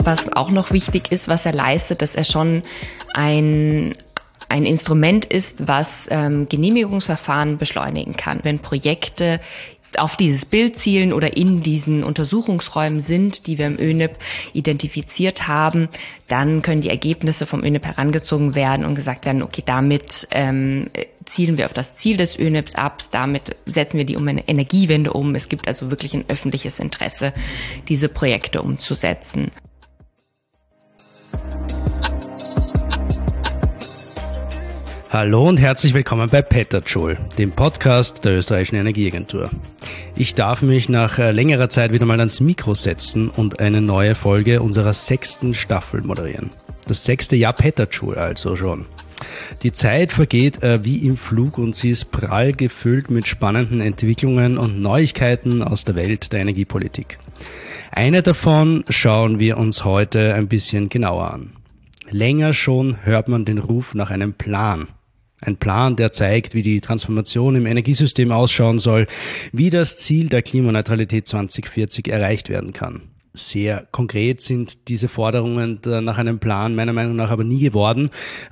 Was auch noch wichtig ist, was er leistet, dass er schon ein Instrument ist, was Genehmigungsverfahren beschleunigen kann. Wenn Projekte auf dieses Bild zielen oder in diesen Untersuchungsräumen sind, die wir im ÖNIP identifiziert haben, dann können die Ergebnisse vom ÖNIP herangezogen werden und gesagt werden, okay, damit zielen wir auf das Ziel des ÖNIPs ab, damit setzen wir die Energiewende um. Es gibt also wirklich ein öffentliches Interesse, diese Projekte umzusetzen. Hallo und herzlich willkommen bei Petajoule, dem Podcast der Österreichischen Energieagentur. Ich darf mich nach längerer Zeit wieder mal ans Mikro setzen und eine neue Folge unserer 6. Staffel moderieren. Das 6. Jahr Petajoule also schon. Die Zeit vergeht wie im Flug und sie ist prall gefüllt mit spannenden Entwicklungen und Neuigkeiten aus der Welt der Energiepolitik. Eine davon schauen wir uns heute ein bisschen genauer an. Länger schon hört man den Ruf nach einem Plan. Ein Plan, der zeigt, wie die Transformation im Energiesystem ausschauen soll, wie das Ziel der Klimaneutralität 2040 erreicht werden kann. Sehr konkret sind diese Forderungen nach einem Plan meiner Meinung nach aber nie geworden.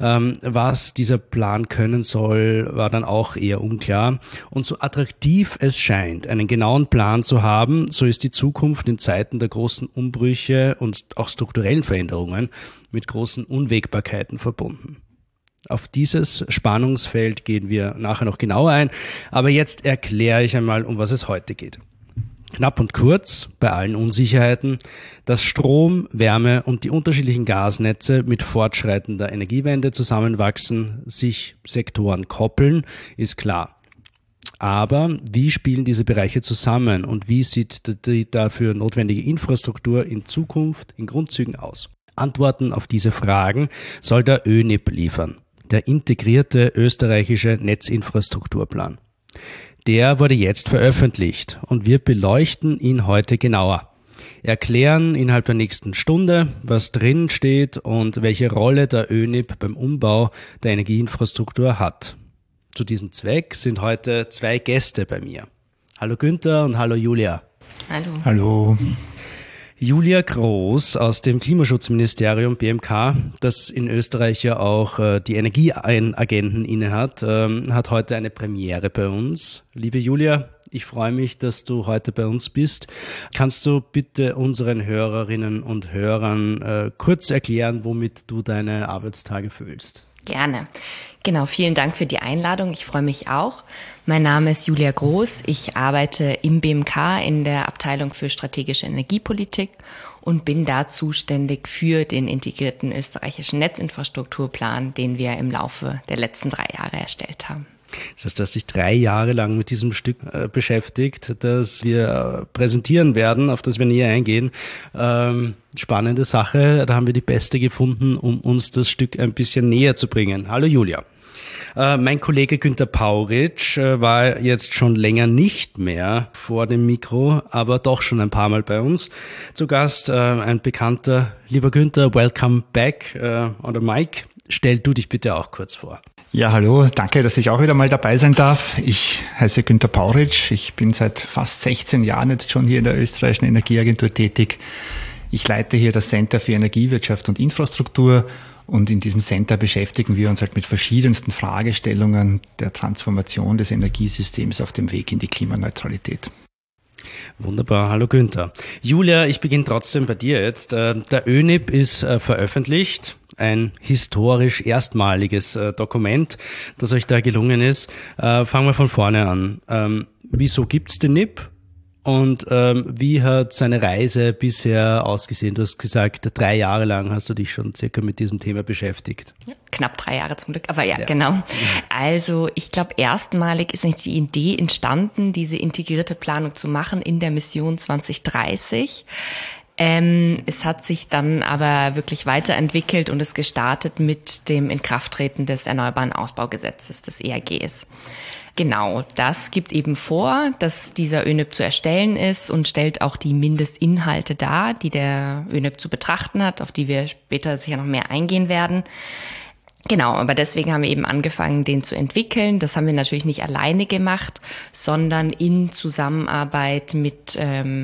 Was dieser Plan können soll, war dann auch eher unklar. Und so attraktiv es scheint, einen genauen Plan zu haben, so ist die Zukunft in Zeiten der großen Umbrüche und auch strukturellen Veränderungen mit großen Unwägbarkeiten verbunden. Auf dieses Spannungsfeld gehen wir nachher noch genauer ein, aber jetzt erkläre ich einmal, um was es heute geht. Knapp und kurz, bei allen Unsicherheiten, dass Strom, Wärme und die unterschiedlichen Gasnetze mit fortschreitender Energiewende zusammenwachsen, sich Sektoren koppeln, ist klar. Aber wie spielen diese Bereiche zusammen und wie sieht die dafür notwendige Infrastruktur in Zukunft in Grundzügen aus? Antworten auf diese Fragen soll der ÖNIP liefern, der integrierte österreichische Netzinfrastrukturplan. Der wurde jetzt veröffentlicht und wir beleuchten ihn heute genauer. Erklären innerhalb der nächsten Stunde, was drin steht und welche Rolle der ÖNIP beim Umbau der Energieinfrastruktur hat. Zu diesem Zweck sind heute 2 Gäste bei mir. Hallo Günther und hallo Julia. Hallo. Hallo. Julia Groß aus dem Klimaschutzministerium BMK, das in Österreich ja auch die Energieagenten innehat, hat heute eine Premiere bei uns. Liebe Julia, ich freue mich, dass du heute bei uns bist. Kannst du bitte unseren Hörerinnen und Hörern kurz erklären, womit du deine Arbeitstage füllst? Gerne. Genau, vielen Dank für die Einladung. Ich freue mich auch. Mein Name ist Julia Groß. Ich arbeite im BMK in der Abteilung für strategische Energiepolitik und bin da zuständig für den integrierten österreichischen Netzinfrastrukturplan, den wir im Laufe der letzten 3 Jahre erstellt haben. Das heißt, du hast dich 3 Jahre lang mit diesem Stück beschäftigt, das wir präsentieren werden, auf das wir näher eingehen. Spannende Sache, da haben wir die Beste gefunden, um uns das Stück ein bisschen näher zu bringen. Hallo Julia. Mein Kollege Günther Pauritsch war jetzt schon länger nicht mehr vor dem Mikro, aber doch schon ein paar Mal bei uns. Zu Gast ein bekannter, lieber Günther, welcome back on the mic. Stell du dich bitte auch kurz vor. Ja, hallo, danke, dass ich auch wieder mal dabei sein darf. Ich heiße Günther Pauritsch. Ich bin seit fast 16 Jahren jetzt schon hier in der Österreichischen Energieagentur tätig. Ich leite hier das Center für Energiewirtschaft und Infrastruktur und in diesem Center beschäftigen wir uns halt mit verschiedensten Fragestellungen der Transformation des Energiesystems auf dem Weg in die Klimaneutralität. Wunderbar, hallo Günther. Julia, ich beginne trotzdem bei dir jetzt. Der ÖNIP ist veröffentlicht. Ein historisch erstmaliges Dokument, das euch da gelungen ist. Fangen wir von vorne an. Wieso gibt's den NIP? Und wie hat seine Reise bisher ausgesehen? Du hast gesagt, 3 Jahre lang hast du dich schon circa mit diesem Thema beschäftigt. Ja, knapp 3 Jahre zum Glück, aber ja, genau. Also ich glaube, erstmalig ist nicht die Idee entstanden, diese integrierte Planung zu machen in der Mission 2030. Es hat sich dann aber wirklich weiterentwickelt und ist gestartet mit dem Inkrafttreten des Erneuerbaren Ausbaugesetzes, des EAGs. Genau, das gibt eben vor, dass dieser ÖNIP zu erstellen ist und stellt auch die Mindestinhalte dar, die der ÖNIP zu betrachten hat, auf die wir später sicher noch mehr eingehen werden. Genau, aber deswegen haben wir eben angefangen, den zu entwickeln. Das haben wir natürlich nicht alleine gemacht, sondern in Zusammenarbeit mit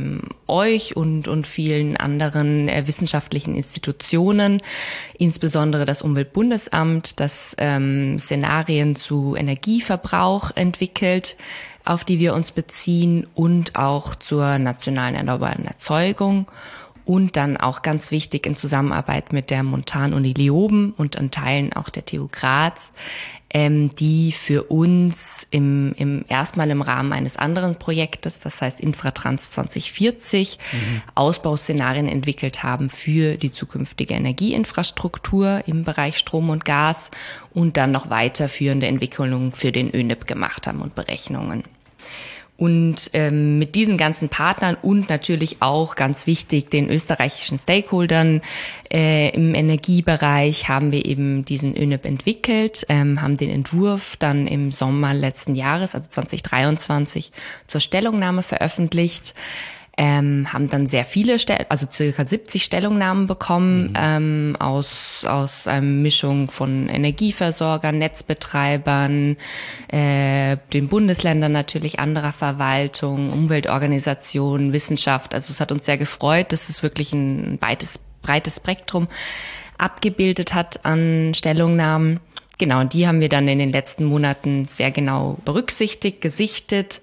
euch und vielen anderen wissenschaftlichen Institutionen, insbesondere das Umweltbundesamt, das Szenarien zu Energieverbrauch entwickelt, auf die wir uns beziehen, und auch zur nationalen erneuerbaren Erzeugung. Und dann auch ganz wichtig in Zusammenarbeit mit der Montan-Uni Leoben und an Teilen auch der TU Graz, die für uns erstmal im Rahmen eines anderen Projektes, das heißt Infratrans 2040, Ausbauszenarien entwickelt haben für die zukünftige Energieinfrastruktur im Bereich Strom und Gas und dann noch weiterführende Entwicklungen für den ÖNIP gemacht haben und Berechnungen. Und mit diesen ganzen Partnern und natürlich auch ganz wichtig den österreichischen Stakeholdern im Energiebereich haben wir eben diesen ÖNIP entwickelt, haben den Entwurf dann im Sommer letzten Jahres, also 2023, zur Stellungnahme veröffentlicht. Haben dann sehr viele, also circa 70 Stellungnahmen bekommen, aus einer Mischung von Energieversorgern, Netzbetreibern, den Bundesländern natürlich, anderer Verwaltung, Umweltorganisationen, Wissenschaft. Also es hat uns sehr gefreut, dass es wirklich ein breites Spektrum abgebildet hat an Stellungnahmen. Genau, die haben wir dann in den letzten Monaten sehr genau berücksichtigt, gesichtet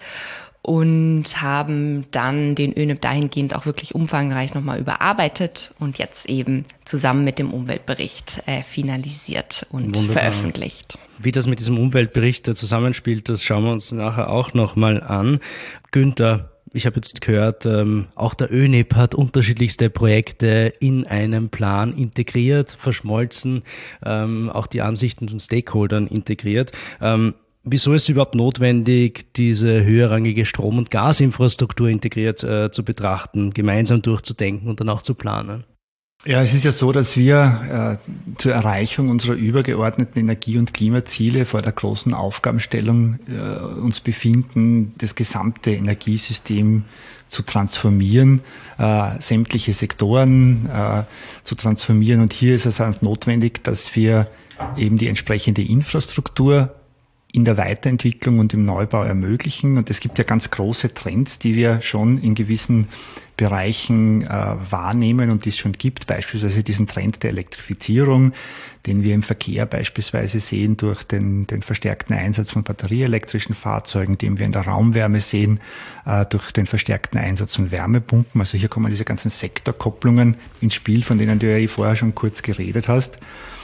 und haben dann den ÖNIP dahingehend auch wirklich umfangreich nochmal überarbeitet und jetzt eben zusammen mit dem Umweltbericht finalisiert und veröffentlicht. Wie das mit diesem Umweltbericht zusammenspielt, das schauen wir uns nachher auch nochmal an. Günther, ich habe jetzt gehört, auch der ÖNIP hat unterschiedlichste Projekte in einem Plan integriert, verschmolzen, auch die Ansichten von Stakeholdern integriert. Wieso ist es überhaupt notwendig, diese höherrangige Strom- und Gasinfrastruktur integriert zu betrachten, gemeinsam durchzudenken und dann auch zu planen? Ja, es ist ja so, dass wir zur Erreichung unserer übergeordneten Energie- und Klimaziele vor der großen Aufgabenstellung uns befinden, das gesamte Energiesystem zu transformieren, sämtliche Sektoren zu transformieren. Und hier ist es auch notwendig, dass wir eben die entsprechende Infrastruktur in der Weiterentwicklung und im Neubau ermöglichen. Und es gibt ja ganz große Trends, die wir schon in gewissen Bereichen wahrnehmen und die es schon gibt, beispielsweise diesen Trend der Elektrifizierung, den wir im Verkehr beispielsweise sehen durch den verstärkten Einsatz von batterieelektrischen Fahrzeugen, den wir in der Raumwärme sehen, durch den verstärkten Einsatz von Wärmepumpen. Also hier kommen diese ganzen Sektorkopplungen ins Spiel, von denen du ja vorher schon kurz geredet hast.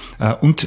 Und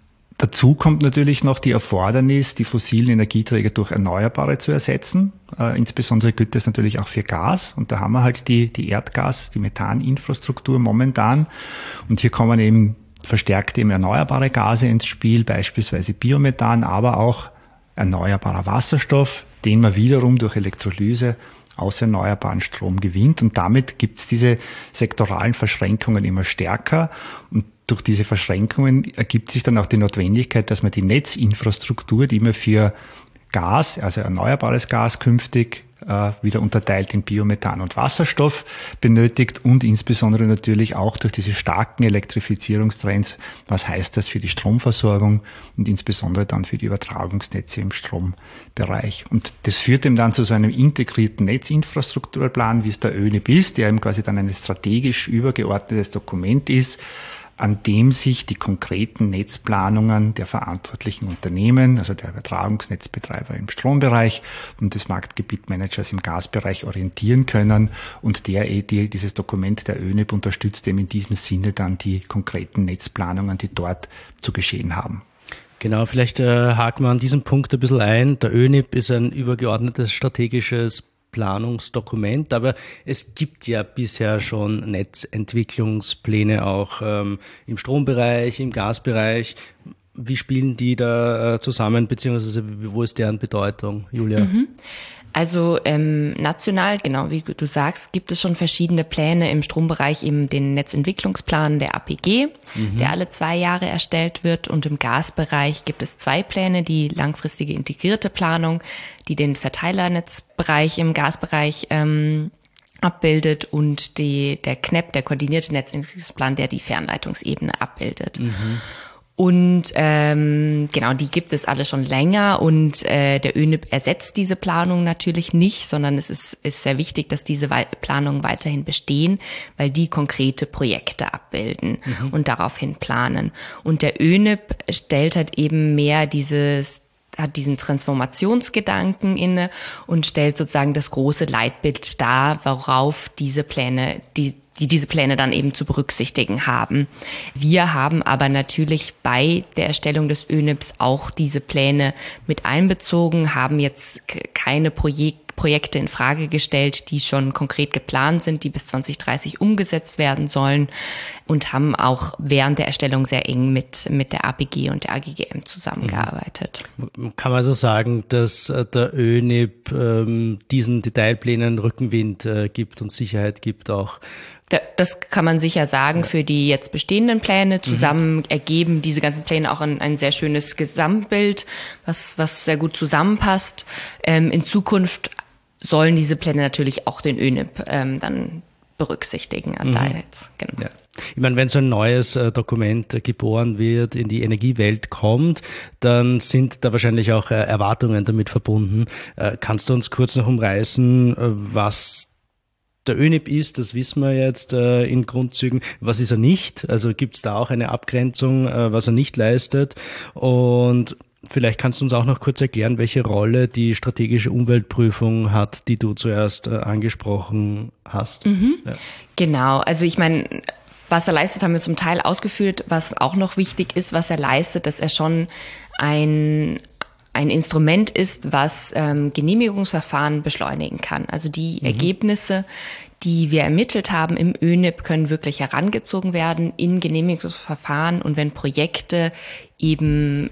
dazu kommt natürlich noch die Erfordernis, die fossilen Energieträger durch Erneuerbare zu ersetzen. Insbesondere gilt das natürlich auch für Gas. Und da haben wir halt die Erdgas-, die Methaninfrastruktur momentan. Und hier kommen eben verstärkt eben erneuerbare Gase ins Spiel, beispielsweise Biomethan, aber auch erneuerbarer Wasserstoff, den man wiederum durch Elektrolyse aus erneuerbaren Strom gewinnt. Und damit gibt es diese sektoralen Verschränkungen immer stärker. Und durch diese Verschränkungen ergibt sich dann auch die Notwendigkeit, dass man die Netzinfrastruktur, die man für Gas, also erneuerbares Gas künftig wieder unterteilt in Biomethan und Wasserstoff benötigt und insbesondere natürlich auch durch diese starken Elektrifizierungstrends. Was heißt das für die Stromversorgung und insbesondere dann für die Übertragungsnetze im Strombereich? Und das führt eben dann zu so einem integrierten Netzinfrastrukturplan, wie es der ÖNIP ist, der eben quasi dann ein strategisch übergeordnetes Dokument ist, an dem sich die konkreten Netzplanungen der verantwortlichen Unternehmen, also der Übertragungsnetzbetreiber im Strombereich und des Marktgebietmanagers im Gasbereich orientieren können und dieses Dokument der ÖNIP unterstützt eben in diesem Sinne dann die konkreten Netzplanungen, die dort zu geschehen haben. Genau, vielleicht haken wir an diesem Punkt ein bisschen ein. Der ÖNIP ist ein übergeordnetes strategisches Planungsdokument, aber es gibt ja bisher schon Netzentwicklungspläne auch im Strombereich, im Gasbereich. Wie spielen die da zusammen, beziehungsweise wo ist deren Bedeutung, Julia? Also national, genau wie du sagst, gibt es schon verschiedene Pläne im Strombereich, eben den Netzentwicklungsplan der APG, der alle 2 Jahre erstellt wird, und im Gasbereich gibt es 2 Pläne, die langfristige integrierte Planung, die den Verteilernetzbereich im Gasbereich abbildet, und der KNEP, der koordinierte Netzentwicklungsplan, der die Fernleitungsebene abbildet. Und genau, die gibt es alle schon länger und der ÖNIP ersetzt diese Planung natürlich nicht, sondern es ist sehr wichtig, dass diese Planungen weiterhin bestehen, weil die konkrete Projekte abbilden und daraufhin planen. Und der ÖNIP stellt halt eben mehr hat diesen Transformationsgedanken inne und stellt sozusagen das große Leitbild dar, worauf diese Pläne dann eben zu berücksichtigen haben. Wir haben aber natürlich bei der Erstellung des ÖNIPs auch diese Pläne mit einbezogen, haben jetzt keine Projekte in Frage gestellt, die schon konkret geplant sind, die bis 2030 umgesetzt werden sollen und haben auch während der Erstellung sehr eng mit der APG und der AGGM zusammengearbeitet. Kann man also sagen, dass der ÖNIP diesen Detailplänen Rückenwind gibt und Sicherheit gibt auch? Das kann man sicher sagen. Für die jetzt bestehenden Pläne zusammen ergeben diese ganzen Pläne auch ein sehr schönes Gesamtbild, was sehr gut zusammenpasst. In Zukunft sollen diese Pläne natürlich auch den ÖNIP dann berücksichtigen. Genau. Ja. Ich meine, wenn so ein neues Dokument geboren wird, in die Energiewelt kommt, dann sind da wahrscheinlich auch Erwartungen damit verbunden. Kannst du uns kurz noch umreißen, was der ÖNIP ist, das wissen wir jetzt in Grundzügen. Was ist er nicht? Also gibt es da auch eine Abgrenzung, was er nicht leistet? Und vielleicht kannst du uns auch noch kurz erklären, welche Rolle die strategische Umweltprüfung hat, die du zuerst angesprochen hast. Ja. Genau, also ich meine, was er leistet, haben wir zum Teil ausgeführt. Was auch noch wichtig ist, was er leistet, dass er schon ein Instrument ist, was Genehmigungsverfahren beschleunigen kann. Also die Ergebnisse, die wir ermittelt haben im ÖNIP, können wirklich herangezogen werden in Genehmigungsverfahren. Und wenn Projekte eben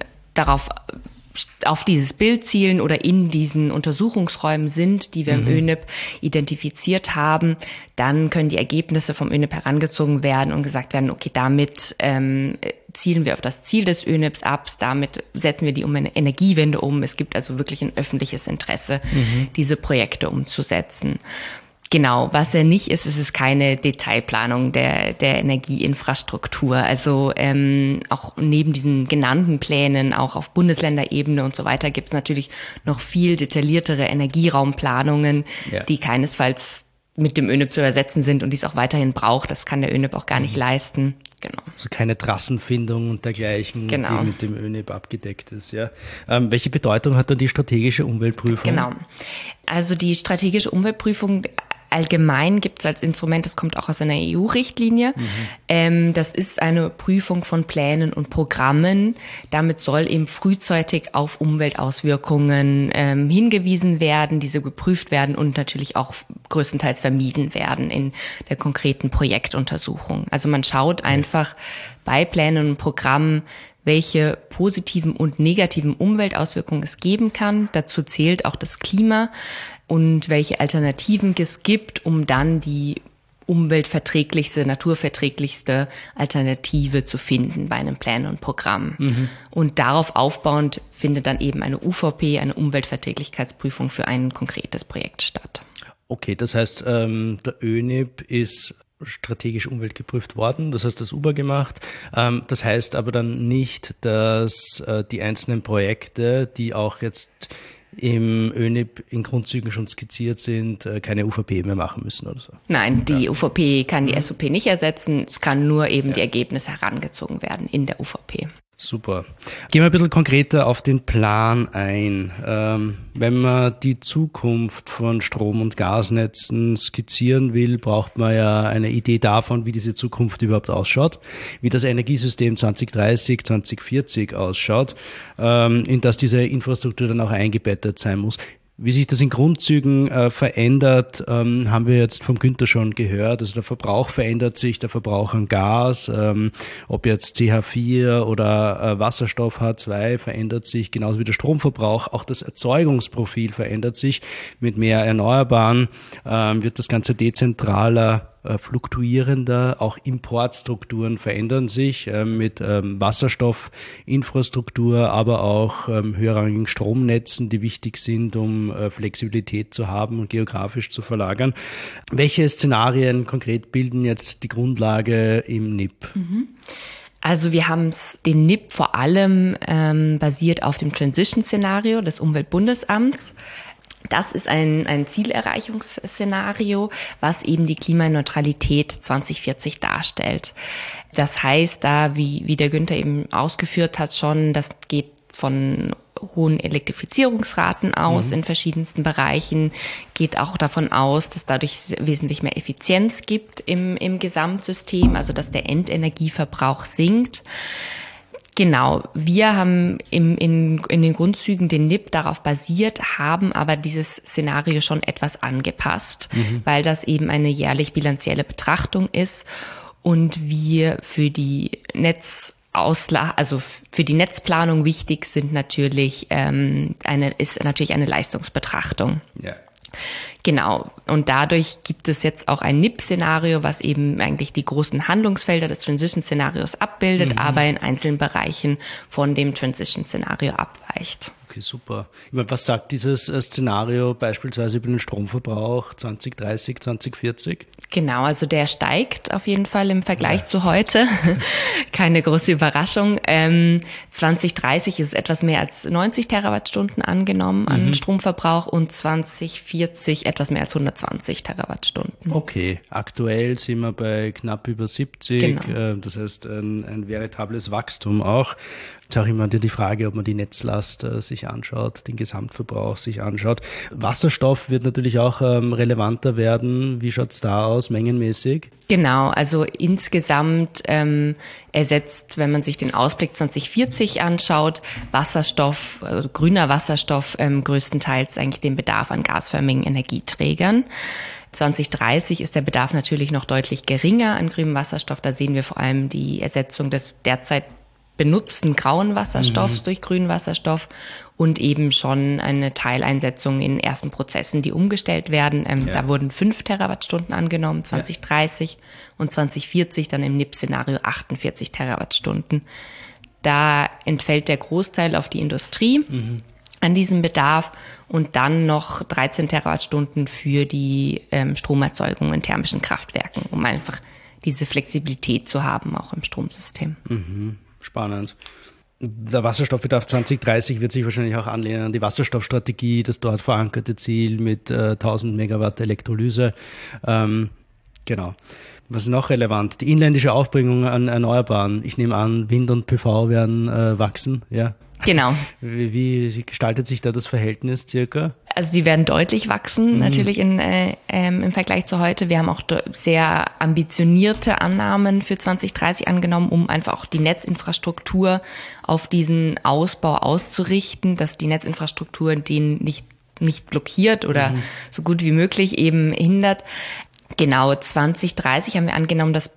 auf dieses Bild zielen oder in diesen Untersuchungsräumen sind, die wir im ÖNIP identifiziert haben, dann können die Ergebnisse vom ÖNIP herangezogen werden und gesagt werden, okay, damit zielen wir auf das Ziel des ÖNIPs ab, damit setzen wir die Energiewende um. Es gibt also wirklich ein öffentliches Interesse, diese Projekte umzusetzen. Genau, was er nicht ist, es ist keine Detailplanung der Energieinfrastruktur. Also auch neben diesen genannten Plänen, auch auf Bundesländerebene und so weiter, gibt es natürlich noch viel detailliertere Energieraumplanungen, die keinesfalls mit dem ÖNIP zu übersetzen sind und die es auch weiterhin braucht. Das kann der ÖNIP auch gar nicht leisten. Genau. Also keine Trassenfindung und dergleichen, die mit dem ÖNIP abgedeckt ist. Ja. Welche Bedeutung hat dann die strategische Umweltprüfung? Genau. Also die strategische Umweltprüfung allgemein gibt es als Instrument, das kommt auch aus einer EU-Richtlinie. Das ist eine Prüfung von Plänen und Programmen. Damit soll eben frühzeitig auf Umweltauswirkungen hingewiesen werden, diese geprüft werden und natürlich auch größtenteils vermieden werden in der konkreten Projektuntersuchung. Also man schaut einfach bei Plänen und Programmen, welche positiven und negativen Umweltauswirkungen es geben kann. Dazu zählt auch das Klima und welche Alternativen es gibt, um dann die umweltverträglichste, naturverträglichste Alternative zu finden bei einem Plan und Programm. Und darauf aufbauend findet dann eben eine UVP, eine Umweltverträglichkeitsprüfung für ein konkretes Projekt statt. Okay, das heißt, der ÖNIP ist strategisch umweltgeprüft worden, das heißt das UBA gemacht. Das heißt aber dann nicht, dass die einzelnen Projekte, die auch jetzt im ÖNIP in Grundzügen schon skizziert sind, keine UVP mehr machen müssen oder so? Nein, die UVP kann die SOP nicht ersetzen, es kann nur eben die Ergebnisse herangezogen werden in der UVP. Super. Gehen wir ein bisschen konkreter auf den Plan ein. Wenn man die Zukunft von Strom- und Gasnetzen skizzieren will, braucht man ja eine Idee davon, wie diese Zukunft überhaupt ausschaut, wie das Energiesystem 2030, 2040 ausschaut, in das diese Infrastruktur dann auch eingebettet sein muss. Wie sich das in Grundzügen verändert, haben wir jetzt vom Günther schon gehört. Also der Verbrauch verändert sich, der Verbrauch an Gas, ob jetzt CH4 oder Wasserstoff H2 verändert sich, genauso wie der Stromverbrauch. Auch das Erzeugungsprofil verändert sich. Mit mehr Erneuerbaren wird das Ganze dezentraler, fluktuierender, auch Importstrukturen verändern sich mit Wasserstoffinfrastruktur, aber auch höherrangigen Stromnetzen, die wichtig sind, um Flexibilität zu haben und geografisch zu verlagern. Welche Szenarien konkret bilden jetzt die Grundlage im NIP? Also wir haben den NIP vor allem basiert auf dem Transition-Szenario des Umweltbundesamts. Das ist ein Zielerreichungsszenario, was eben die Klimaneutralität 2040 darstellt. Das heißt, da, wie der Günther eben ausgeführt hat schon, das geht von hohen Elektrifizierungsraten aus in verschiedensten Bereichen, geht auch davon aus, dass dadurch wesentlich mehr Effizienz gibt im Gesamtsystem, also dass der Endenergieverbrauch sinkt. Genau, wir haben in den Grundzügen den NIP darauf basiert, haben aber dieses Szenario schon etwas angepasst, weil das eben eine jährlich bilanzielle Betrachtung ist und wir für die für die Netzplanung wichtig sind natürlich eine Leistungsbetrachtung. Ja. Genau. Und dadurch gibt es jetzt auch ein NIP-Szenario, was eben eigentlich die großen Handlungsfelder des Transition-Szenarios abbildet, aber in einzelnen Bereichen von dem Transition-Szenario abweicht. Okay, super. Ich meine, was sagt dieses Szenario beispielsweise über den Stromverbrauch 2030, 2040? Genau, also der steigt auf jeden Fall im Vergleich zu heute. Keine große Überraschung. 2030 ist es etwas mehr als 90 Terawattstunden angenommen an Stromverbrauch und 2040 etwas mehr als 120 Terawattstunden. Okay, aktuell sind wir bei knapp über 70. Genau. Das heißt ein veritables Wachstum auch. Es ist auch immer die Frage, ob man die Netzlast sich anschaut, den Gesamtverbrauch sich anschaut. Wasserstoff wird natürlich auch relevanter werden. Wie schaut's da aus, mengenmäßig? Genau, also insgesamt ersetzt, wenn man sich den Ausblick 2040 anschaut, Wasserstoff, grüner Wasserstoff größtenteils eigentlich den Bedarf an gasförmigen Energieträgern. 2030 ist der Bedarf natürlich noch deutlich geringer an grünem Wasserstoff. Da sehen wir vor allem die Ersetzung des derzeit benutzten grauen Wasserstoffs durch grünen Wasserstoff und eben schon eine Teileinsetzung in ersten Prozessen, die umgestellt werden. Da wurden 5 Terawattstunden angenommen, 2030 und 2040 dann im NIP-Szenario 48 Terawattstunden. Da entfällt der Großteil auf die Industrie an diesem Bedarf und dann noch 13 Terawattstunden für die Stromerzeugung in thermischen Kraftwerken, um einfach diese Flexibilität zu haben, auch im Stromsystem. Spannend. Der Wasserstoffbedarf 2030 wird sich wahrscheinlich auch anlehnen an die Wasserstoffstrategie, das dort verankerte Ziel mit 1000 Megawatt Elektrolyse. Genau. Was ist noch relevant? Die inländische Aufbringung an Erneuerbaren. Ich nehme an, Wind und PV werden wachsen, ja? Genau. Wie gestaltet sich da das Verhältnis circa? Also die werden deutlich wachsen, natürlich im Vergleich zu heute. Wir haben auch sehr ambitionierte Annahmen für 2030 angenommen, um einfach auch die Netzinfrastruktur auf diesen Ausbau auszurichten, dass die Netzinfrastruktur den nicht blockiert oder so gut wie möglich eben hindert. Genau, 2030 haben wir angenommen, dass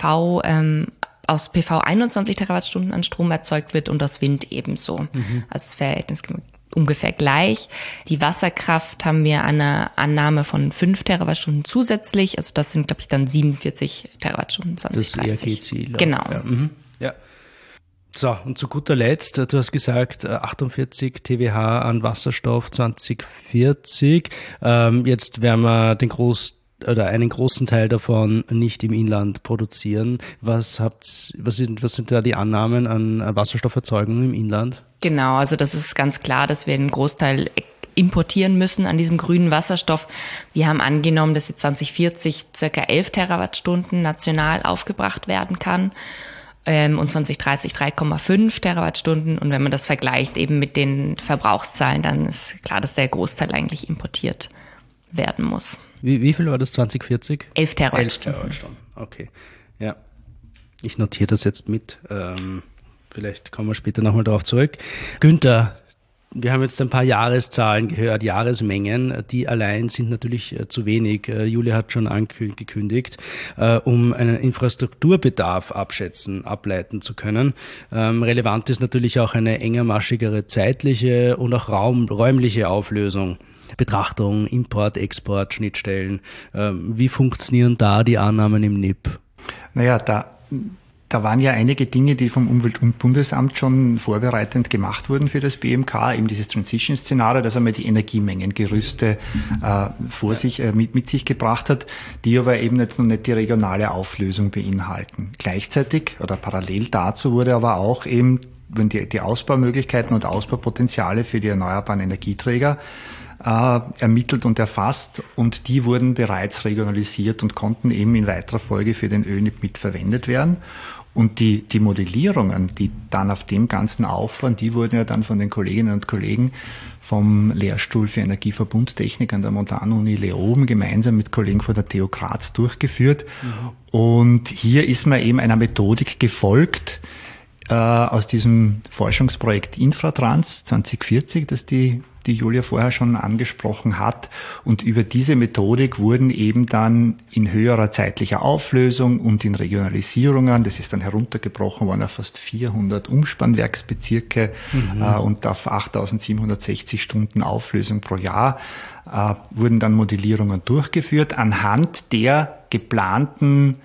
aus PV 21 Terawattstunden an Strom erzeugt wird und aus Wind ebenso. Also das Verhältnis ungefähr gleich. Die Wasserkraft haben wir eine Annahme von 5 Terawattstunden zusätzlich. Also das sind, glaube ich, dann 47 Terawattstunden 2030. Das ERG-Ziel. Genau. Ja. So, und zu guter Letzt, du hast gesagt, 48 TWh an Wasserstoff 2040. Jetzt werden wir einen großen Teil davon nicht im Inland produzieren. Was sind da die Annahmen an Wasserstofferzeugung im Inland? Genau, also das ist ganz klar, dass wir einen Großteil importieren müssen an diesem grünen Wasserstoff. Wir haben angenommen, dass jetzt 2040 circa 11 Terawattstunden national aufgebracht werden kann und 2030 3,5 Terawattstunden. Und wenn man das vergleicht eben mit den Verbrauchszahlen, dann ist klar, dass der Großteil eigentlich importiert werden muss. Wie viel war das 2040? 11 Terawattstunden. 11 Terawattstunden, okay. Ja, ich notiere das jetzt mit. Vielleicht kommen wir später nochmal darauf zurück. Günther, wir haben jetzt ein paar Jahreszahlen gehört, Jahresmengen. Die allein sind natürlich zu wenig. Julia hat schon angekündigt, um einen Infrastrukturbedarf ableiten zu können. Relevant ist natürlich auch eine engermaschigere zeitliche und auch räumliche Auflösung. Betrachtung, Import, Export, Schnittstellen. Wie funktionieren da die Annahmen im NIP? Naja, da waren ja einige Dinge, die vom Umwelt- und Bundesamt schon vorbereitend gemacht wurden für das BMK, eben dieses Transition-Szenario, das einmal die Energiemengengerüste mit sich gebracht hat, die aber eben jetzt noch nicht die regionale Auflösung beinhalten. Gleichzeitig oder parallel dazu wurde aber auch eben die Ausbaumöglichkeiten und Ausbaupotenziale für die erneuerbaren Energieträger ermittelt und erfasst, und die wurden bereits regionalisiert und konnten eben in weiterer Folge für den ÖNIP mitverwendet werden. Und die Modellierungen, die dann auf dem Ganzen aufbauen, die wurden ja dann von den Kolleginnen und Kollegen vom Lehrstuhl für Energieverbundtechnik an der Montanuni Leoben gemeinsam mit Kollegen von der TU Graz durchgeführt. Und hier ist man eben einer Methodik gefolgt, aus diesem Forschungsprojekt Infratrans 2040, das die Julia vorher schon angesprochen hat. Und über diese Methodik wurden eben dann in höherer zeitlicher Auflösung und in Regionalisierungen, das ist dann heruntergebrochen worden auf fast 400 Umspannwerksbezirke und auf 8.760 Stunden Auflösung pro Jahr, wurden dann Modellierungen durchgeführt anhand der geplanten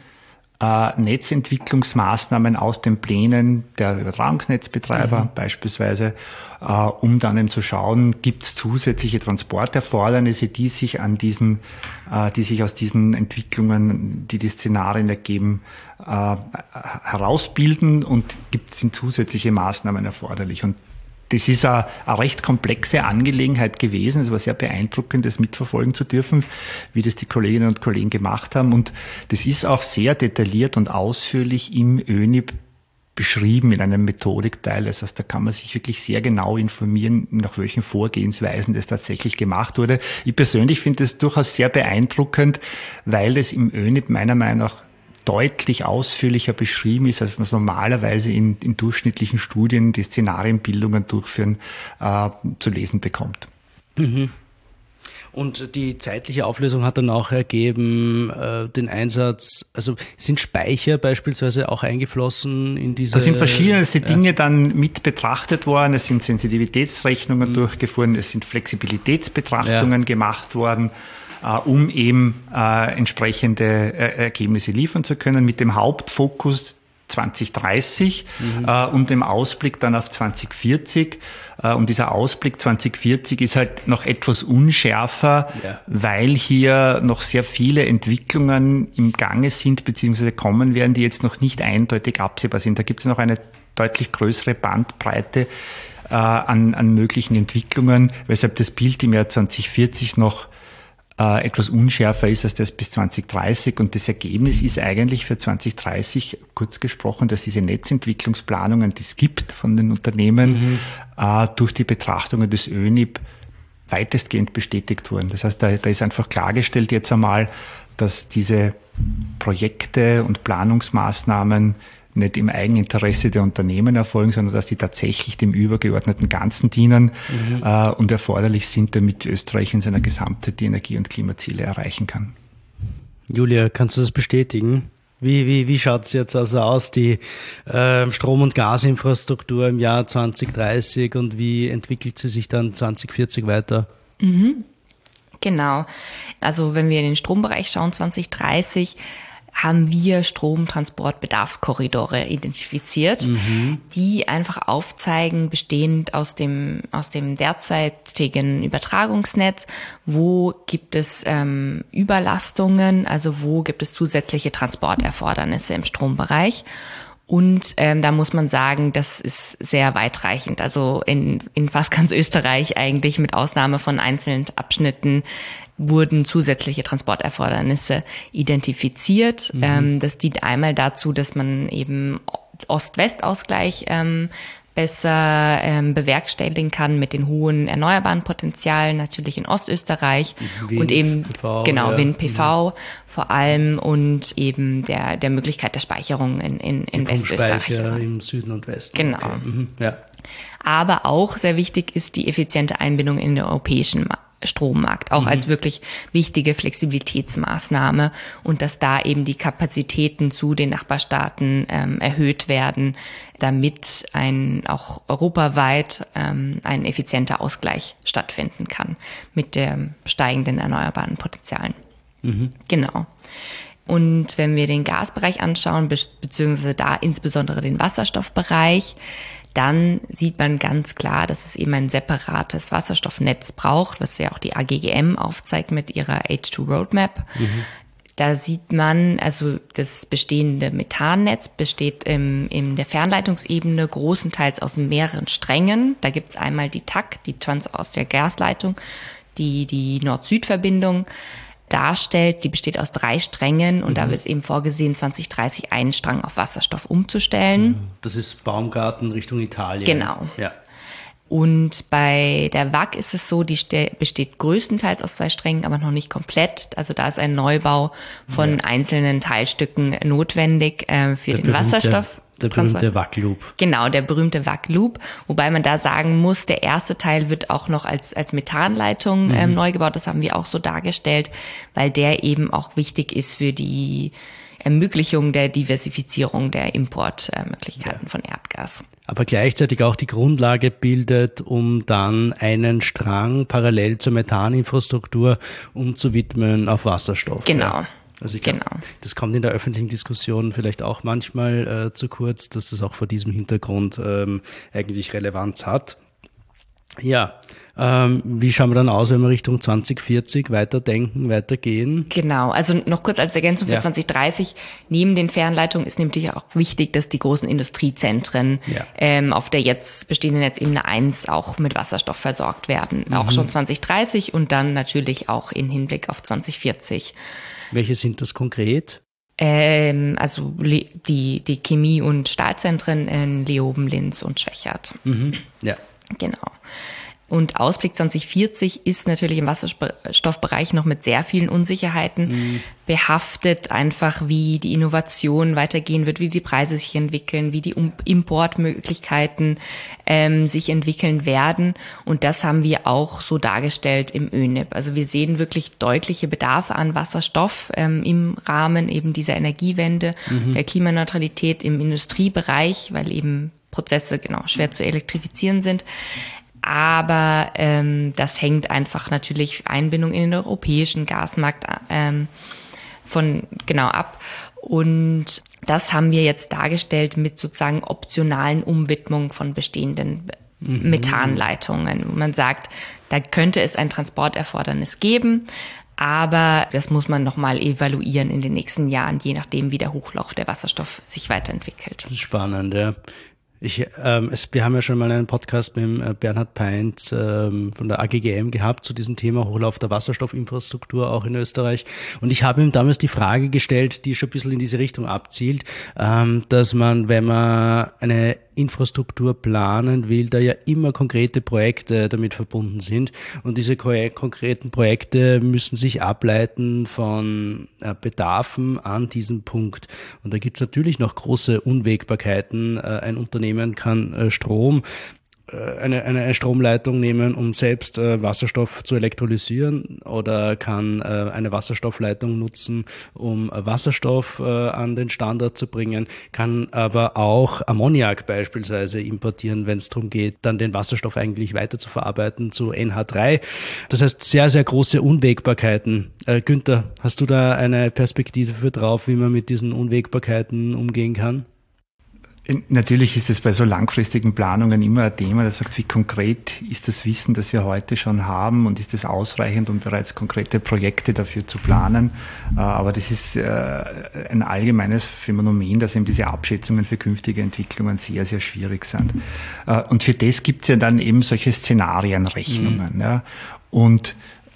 Netzentwicklungsmaßnahmen aus den Plänen der Übertragungsnetzbetreiber beispielsweise, um dann eben zu schauen, gibt es zusätzliche Transporterfordernisse, die sich aus diesen Entwicklungen, die Szenarien ergeben, herausbilden, und sind zusätzliche Maßnahmen erforderlich. Und das ist eine recht komplexe Angelegenheit gewesen. Es war sehr beeindruckend, das mitverfolgen zu dürfen, wie das die Kolleginnen und Kollegen gemacht haben. Und das ist auch sehr detailliert und ausführlich im ÖNIP beschrieben in einem Methodikteil. Das heißt, da kann man sich wirklich sehr genau informieren, nach welchen Vorgehensweisen das tatsächlich gemacht wurde. Ich persönlich finde das durchaus sehr beeindruckend, weil das im ÖNIP meiner Meinung nach deutlich ausführlicher beschrieben ist, als man es normalerweise in durchschnittlichen Studien, die Szenarienbildungen durchführen, zu lesen bekommt. Mhm. Und die zeitliche Auflösung hat dann auch ergeben, den Einsatz, also sind Speicher beispielsweise auch eingeflossen in diese... Da sind verschiedenste Dinge dann mit betrachtet worden, es sind Sensitivitätsrechnungen durchgeführt, es sind Flexibilitätsbetrachtungen gemacht worden, um eben entsprechende Ergebnisse liefern zu können, mit dem Hauptfokus 2030 und dem Ausblick dann auf 2040. Und dieser Ausblick 2040 ist halt noch etwas unschärfer, weil hier noch sehr viele Entwicklungen im Gange sind bzw. kommen werden, die jetzt noch nicht eindeutig absehbar sind. Da gibt es noch eine deutlich größere Bandbreite an möglichen Entwicklungen, weshalb das Bild im Jahr 2040 noch etwas unschärfer ist als das bis 2030. Und das Ergebnis ist eigentlich für 2030, kurz gesprochen, dass diese Netzentwicklungsplanungen, die es gibt von den Unternehmen, durch die Betrachtungen des ÖNIP weitestgehend bestätigt wurden. Das heißt, da ist einfach klargestellt jetzt einmal, dass diese Projekte und Planungsmaßnahmen nicht im Eigeninteresse der Unternehmen erfolgen, sondern dass die tatsächlich dem übergeordneten Ganzen dienen und erforderlich sind, damit Österreich in seiner Gesamtheit die Energie- und Klimaziele erreichen kann. Julia, kannst du das bestätigen? Wie schaut es jetzt also aus, die Strom- und Gasinfrastruktur im Jahr 2030, und wie entwickelt sie sich dann 2040 weiter? Genau. Also wenn wir in den Strombereich schauen, 2030, haben wir Stromtransportbedarfskorridore identifiziert, die einfach aufzeigen, bestehend aus dem derzeitigen Übertragungsnetz, wo gibt es Überlastungen, also wo gibt es zusätzliche Transporterfordernisse im Strombereich. Und da muss man sagen, das ist sehr weitreichend. Also in fast ganz Österreich eigentlich, mit Ausnahme von einzelnen Abschnitten, wurden zusätzliche Transporterfordernisse identifiziert. Das dient einmal dazu, dass man eben Ost-West-Ausgleich besser bewerkstelligen kann mit den hohen erneuerbaren Potenzialen, natürlich in Ostösterreich Wind, und eben PV, Wind, PV vor allem, und eben der Möglichkeit der Speicherung in Westösterreich. Im Süden und Westen. Genau. Okay. Ja. Aber auch sehr wichtig ist die effiziente Einbindung in den europäischen Strommarkt, auch als wirklich wichtige Flexibilitätsmaßnahme, und dass da eben die Kapazitäten zu den Nachbarstaaten erhöht werden, damit auch europaweit ein effizienter Ausgleich stattfinden kann mit den steigenden erneuerbaren Potenzialen. Genau. Und wenn wir den Gasbereich anschauen, beziehungsweise da insbesondere den Wasserstoffbereich, dann sieht man ganz klar, dass es eben ein separates Wasserstoffnetz braucht, was ja auch die AGGM aufzeigt mit ihrer H2 Roadmap. Da sieht man, also das bestehende Methannetz besteht in der Fernleitungsebene großenteils aus mehreren Strängen. Da gibt es einmal die TAG, die Transaustria-Gasleitung, die Nord-Süd-Verbindung darstellt. Die besteht aus 3 Strängen und da ist eben vorgesehen, 2030 einen Strang auf Wasserstoff umzustellen. Das ist Baumgarten Richtung Italien. Genau. Ja. Und bei der WAG ist es so, die besteht größtenteils aus 2 Strängen, aber noch nicht komplett. Also da ist ein Neubau von einzelnen Teilstücken notwendig für den Wasserstoff. Der berühmte WAG-Loop. Genau, der berühmte WAG-Loop. Wobei man da sagen muss, der erste Teil wird auch noch als Methanleitung neu gebaut. Das haben wir auch so dargestellt, weil der eben auch wichtig ist für die Ermöglichung der Diversifizierung der Importmöglichkeiten von Erdgas. Aber gleichzeitig auch die Grundlage bildet, um dann einen Strang parallel zur Methaninfrastruktur umzuwidmen auf Wasserstoff. Genau. Ja. Also ich glaube, das kommt in der öffentlichen Diskussion vielleicht auch manchmal zu kurz, dass das auch vor diesem Hintergrund eigentlich Relevanz hat. Ja, wie schauen wir dann aus, wenn wir Richtung 2040 weiterdenken, weitergehen? Genau, also noch kurz als Ergänzung für 2030, neben den Fernleitungen ist nämlich auch wichtig, dass die großen Industriezentren auf der jetzt bestehenden Netzebene 1 auch mit Wasserstoff versorgt werden. Auch schon 2030 und dann natürlich auch in Hinblick auf 2040. Welche sind das konkret? Also die Chemie- und Stahlzentren in Leoben, Linz und Schwechat. Ja. Genau. Und Ausblick 2040 ist natürlich im Wasserstoffbereich noch mit sehr vielen Unsicherheiten behaftet, einfach wie die Innovation weitergehen wird, wie die Preise sich entwickeln, wie die Importmöglichkeiten sich entwickeln werden. Und das haben wir auch so dargestellt im ÖNIP. Also wir sehen wirklich deutliche Bedarfe an Wasserstoff im Rahmen eben dieser Energiewende, der Klimaneutralität im Industriebereich, weil eben Prozesse schwer zu elektrifizieren sind. Aber das hängt einfach natürlich Einbindung in den europäischen Gasmarkt ab. Und das haben wir jetzt dargestellt mit sozusagen optionalen Umwidmungen von bestehenden Methanleitungen, wo man sagt, da könnte es ein Transporterfordernis geben, aber das muss man nochmal evaluieren in den nächsten Jahren, je nachdem, wie der Hochlauf der Wasserstoff sich weiterentwickelt. Das ist spannend, ja. Wir haben ja schon mal einen Podcast mit Bernhard Peintz von der AGGM gehabt zu diesem Thema Hochlauf der Wasserstoffinfrastruktur auch in Österreich. Und ich habe ihm damals die Frage gestellt, die schon ein bisschen in diese Richtung abzielt, dass man, wenn man eine Infrastruktur planen will, da ja immer konkrete Projekte damit verbunden sind. Und diese konkreten Projekte müssen sich ableiten von Bedarfen an diesem Punkt. Und da gibt es natürlich noch große Unwägbarkeiten. Ein Unternehmen kann eine Stromleitung nehmen, um selbst Wasserstoff zu elektrolysieren, oder kann eine Wasserstoffleitung nutzen, um Wasserstoff an den Standort zu bringen, kann aber auch Ammoniak beispielsweise importieren, wenn es darum geht, dann den Wasserstoff eigentlich weiter zu verarbeiten zu NH3. Das heißt, sehr, sehr große Unwägbarkeiten. Günther, hast du da eine Perspektive für drauf, wie man mit diesen Unwägbarkeiten umgehen kann? Natürlich ist es bei so langfristigen Planungen immer ein Thema, das sagt, wie konkret ist das Wissen, das wir heute schon haben, und ist es ausreichend, um bereits konkrete Projekte dafür zu planen. Aber das ist ein allgemeines Phänomen, dass eben diese Abschätzungen für künftige Entwicklungen sehr, sehr schwierig sind. Und für das gibt es ja dann eben solche Szenarienrechnungen. Ja. Und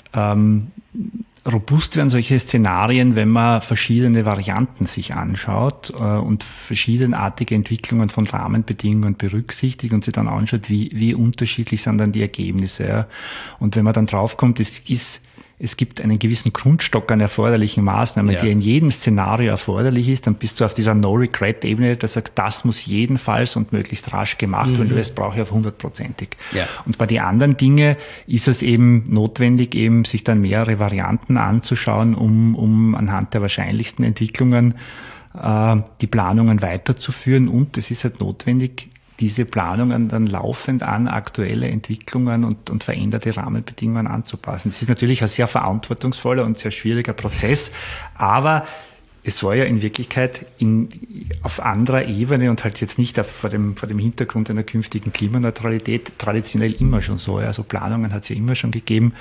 robust werden solche Szenarien, wenn man verschiedene Varianten sich anschaut und verschiedenartige Entwicklungen von Rahmenbedingungen berücksichtigt und sich dann anschaut, wie unterschiedlich sind dann die Ergebnisse. Ja. Und wenn man dann draufkommt, es gibt einen gewissen Grundstock an erforderlichen Maßnahmen, die in jedem Szenario erforderlich ist, dann bist du auf dieser No-Regret-Ebene, da sagst, das muss jedenfalls und möglichst rasch gemacht werden, das brauche ich auf 100%. Ja. Und bei den anderen Dingen ist es eben notwendig, eben sich dann mehrere Varianten anzuschauen, um anhand der wahrscheinlichsten Entwicklungen die Planungen weiterzuführen, und es ist halt notwendig, diese Planungen dann laufend an aktuelle Entwicklungen und veränderte Rahmenbedingungen anzupassen. Das ist natürlich ein sehr verantwortungsvoller und sehr schwieriger Prozess, aber es war ja in Wirklichkeit auf anderer Ebene und halt jetzt nicht vor dem Hintergrund einer künftigen Klimaneutralität traditionell immer schon so. Also Planungen hat es ja immer schon gegeben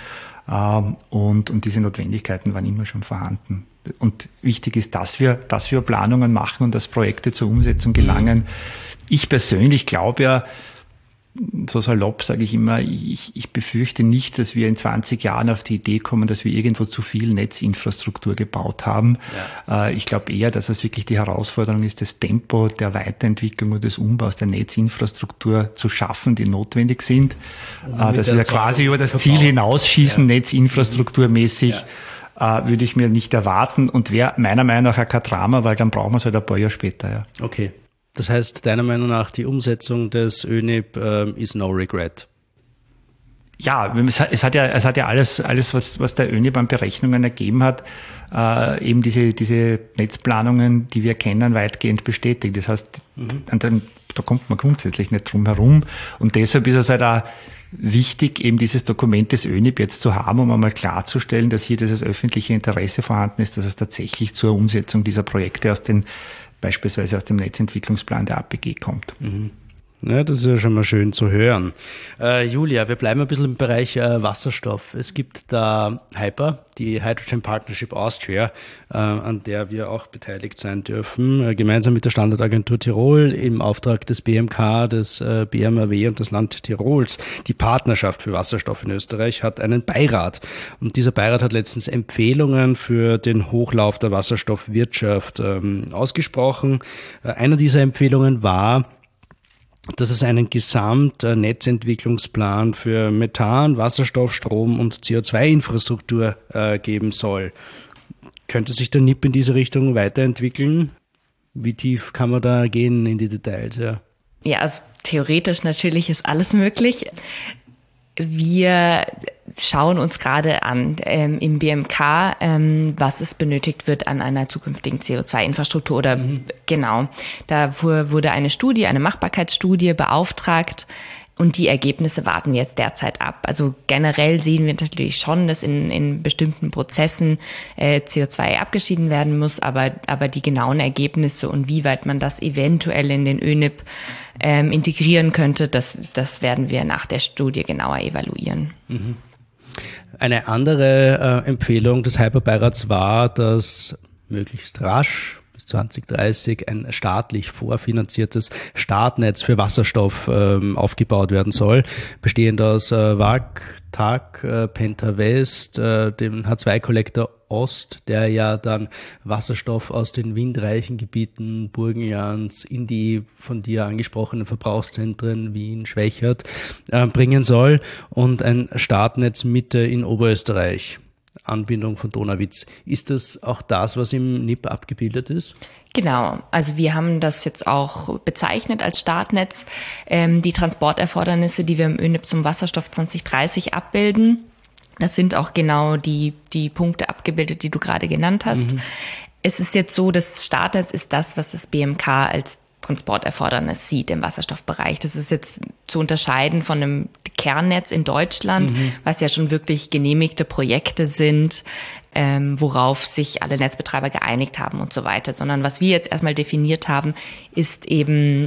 und diese Notwendigkeiten waren immer schon vorhanden. Und wichtig ist, dass wir Planungen machen und dass Projekte zur Umsetzung gelangen. Ich persönlich glaube ja, so salopp sage ich immer, ich befürchte nicht, dass wir in 20 Jahren auf die Idee kommen, dass wir irgendwo zu viel Netzinfrastruktur gebaut haben. Ja. Ich glaube eher, dass es wirklich die Herausforderung ist, das Tempo der Weiterentwicklung und des Umbaus der Netzinfrastruktur zu schaffen, die notwendig sind. Dass wir quasi über das Ziel hinausschießen, ja. Netzinfrastrukturmäßig. Ja. Würde ich mir nicht erwarten und wäre meiner Meinung nach kein Drama, weil dann brauchen wir es halt ein paar Jahre später. Ja. Okay. Das heißt, deiner Meinung nach, die Umsetzung des ÖNIP ist no regret? Ja, es hat ja alles, was der ÖNIP an Berechnungen ergeben hat, eben diese Netzplanungen, die wir kennen, weitgehend bestätigt. Das heißt, da kommt man grundsätzlich nicht drum herum. Und deshalb ist es halt auch wichtig, eben dieses Dokument des ÖNIP jetzt zu haben, um einmal klarzustellen, dass hier dieses öffentliche Interesse vorhanden ist, dass es tatsächlich zur Umsetzung dieser Projekte beispielsweise aus dem Netzentwicklungsplan der APG kommt. Mhm. Ja, das ist ja schon mal schön zu hören. Julia, wir bleiben ein bisschen im Bereich Wasserstoff. Es gibt da HYPA, die Hydrogen Partnership Austria, an der wir auch beteiligt sein dürfen, gemeinsam mit der Standortagentur Tirol im Auftrag des BMK, des BMAW und des Land Tirols. Die Partnerschaft für Wasserstoff in Österreich hat einen Beirat. Und dieser Beirat hat letztens Empfehlungen für den Hochlauf der Wasserstoffwirtschaft ausgesprochen. Einer dieser Empfehlungen war, dass es einen Gesamtnetzentwicklungsplan für Methan, Wasserstoff, Strom und CO2-Infrastruktur geben soll. Könnte sich der NIP in diese Richtung weiterentwickeln? Wie tief kann man da gehen in die Details? Ja, also theoretisch natürlich ist alles möglich. Wir schauen uns gerade an im BMK, was es benötigt wird an einer zukünftigen CO2-Infrastruktur oder genau. Da wurde eine Machbarkeitsstudie beauftragt und die Ergebnisse warten jetzt derzeit ab. Also generell sehen wir natürlich schon, dass in bestimmten Prozessen CO2 abgeschieden werden muss, aber die genauen Ergebnisse und wie weit man das eventuell in den ÖNIP integrieren könnte, das werden wir nach der Studie genauer evaluieren. Mhm. Eine andere Empfehlung des HYPA-Beirats war, dass möglichst rasch bis 2030 ein staatlich vorfinanziertes Startnetz für Wasserstoff aufgebaut werden soll, bestehend aus WAG, TAG, Penta West, dem H2-Kollektor Ost, der ja dann Wasserstoff aus den windreichen Gebieten Burgenlands in die von dir angesprochenen Verbrauchszentren Wien, Schwächert bringen soll, und ein Startnetz Mitte in Oberösterreich. Anbindung von Donauwitz. Ist das auch das, was im NIP abgebildet ist? Genau, also wir haben das jetzt auch bezeichnet als Startnetz. Die Transporterfordernisse, die wir im ÖNIP zum Wasserstoff 2030 abbilden, das sind auch genau die Punkte abgebildet, die du gerade genannt hast. Es ist jetzt so, das Startnetz ist das, was das BMK als Transporterfordernis sieht im Wasserstoffbereich. Das ist jetzt zu unterscheiden von einem Kernnetz in Deutschland, was ja schon wirklich genehmigte Projekte sind, worauf sich alle Netzbetreiber geeinigt haben und so weiter. Sondern was wir jetzt erstmal definiert haben, ist eben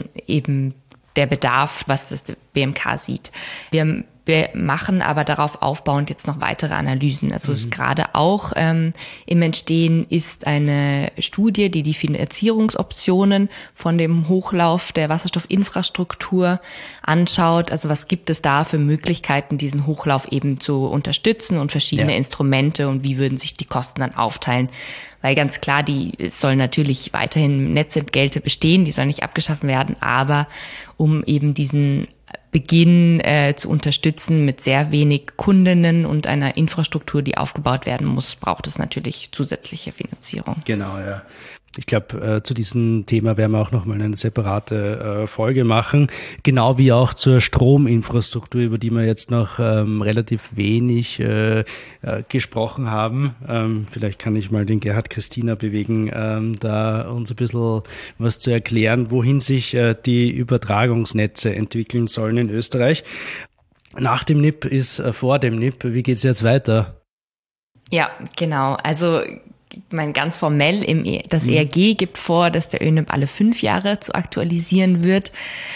der Bedarf, was das BMK sieht. Wir machen aber darauf aufbauend jetzt noch weitere Analysen. Also es gerade auch im Entstehen ist eine Studie, die Finanzierungsoptionen von dem Hochlauf der Wasserstoffinfrastruktur anschaut. Also was gibt es da für Möglichkeiten, diesen Hochlauf eben zu unterstützen und verschiedene Instrumente, und wie würden sich die Kosten dann aufteilen? Weil ganz klar, es sollen natürlich weiterhin Netzentgelte bestehen, die sollen nicht abgeschafft werden, aber um eben diesen Beginn zu unterstützen mit sehr wenig Kundinnen und einer Infrastruktur, die aufgebaut werden muss, braucht es natürlich zusätzliche Finanzierung. Genau, ja. Ich glaube, zu diesem Thema werden wir auch nochmal eine separate Folge machen, genau wie auch zur Strominfrastruktur, über die wir jetzt noch relativ wenig gesprochen haben. Vielleicht kann ich mal den Gerhard Christina bewegen, da uns ein bisschen was zu erklären, wohin sich die Übertragungsnetze entwickeln sollen in Österreich. Nach dem NIP ist vor dem NIP. Wie geht's jetzt weiter? Ja, genau. Also ganz formell das ERG gibt vor, dass der ÖNEP alle 5 Jahre zu aktualisieren wird.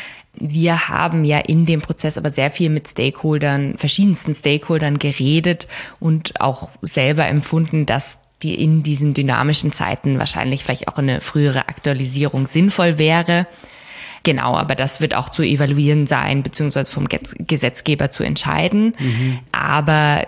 Wir haben ja in dem Prozess aber sehr viel mit verschiedensten Stakeholdern geredet und auch selber empfunden, dass die in diesen dynamischen Zeiten wahrscheinlich vielleicht auch eine frühere Aktualisierung sinnvoll wäre. Genau, aber das wird auch zu evaluieren sein, beziehungsweise vom Gesetzgeber zu entscheiden. Aber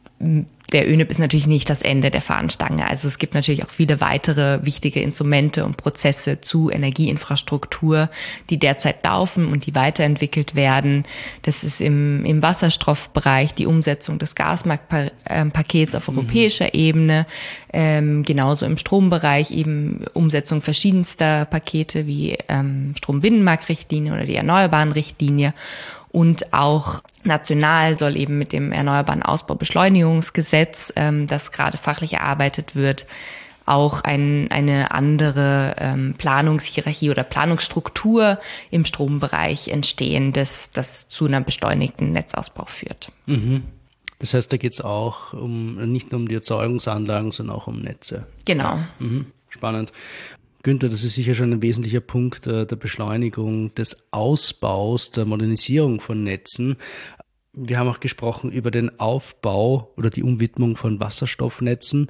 der ÖNEP ist natürlich nicht das Ende der Fahnenstange. Also es gibt natürlich auch viele weitere wichtige Instrumente und Prozesse zu Energieinfrastruktur, die derzeit laufen und die weiterentwickelt werden. Das ist im Wasserstoffbereich die Umsetzung des Gasmarktpakets auf europäischer Ebene, genauso im Strombereich eben Umsetzung verschiedenster Pakete wie Strombinnenmarktrichtlinie oder die Erneuerbaren-Richtlinie. Und auch national soll eben mit dem Erneuerbaren Ausbaubeschleunigungsgesetz, das gerade fachlich erarbeitet wird, auch eine andere Planungshierarchie oder Planungsstruktur im Strombereich entstehen, das zu einer beschleunigten Netzausbau führt. Das heißt, da geht es auch nicht nur um die Erzeugungsanlagen, sondern auch um Netze. Genau. Spannend. Günther, das ist sicher schon ein wesentlicher Punkt der Beschleunigung des Ausbaus, der Modernisierung von Netzen. Wir haben auch gesprochen über den Aufbau oder die Umwidmung von Wasserstoffnetzen.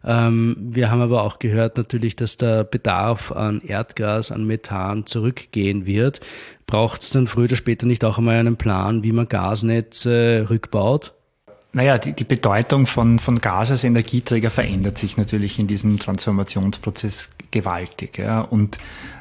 Wir haben aber auch gehört natürlich, dass der Bedarf an Erdgas, an Methan zurückgehen wird. Braucht es dann früher oder später nicht auch einmal einen Plan, wie man Gasnetze rückbaut? Naja, die Bedeutung von Gas als Energieträger verändert sich natürlich in diesem Transformationsprozess gewaltig. Ja. Und